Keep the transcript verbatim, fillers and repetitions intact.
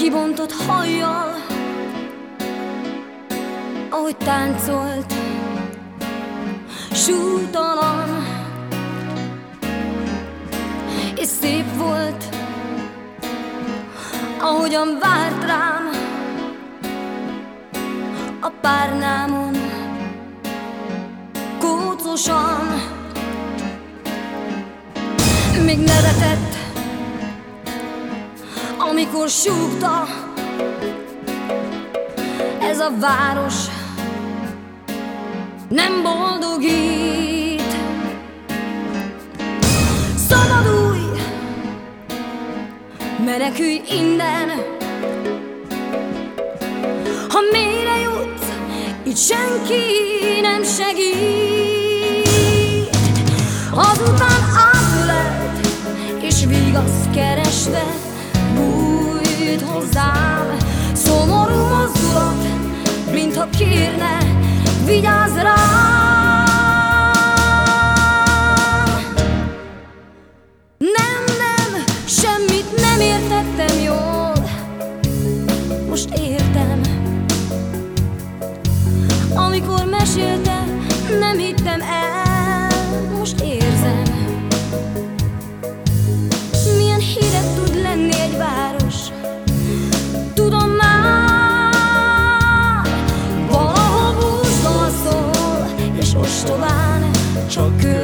kibontott hajjal, ahogy táncolt, súlytalan, és szép volt, ahogyan várt rám a párnámon, kócosan. Még nevetett, amikor súgta, ez a város nem boldogít. Szabadulj, menekülj innen, ha mélyre jutsz, itt senki nem segít. Azután átölelt, és vigaszt keresve bújt hozzám. Szomorú mozdulat, mintha kérne, vigyázz rám. Nem, nem, semmit nem értettem jól, most értem. Amikor mesélte, nem hittem el, most érzem. Milyen hideg tud lenni egy város, tudom már. Valahol búzdal szól, és ostobán csak ő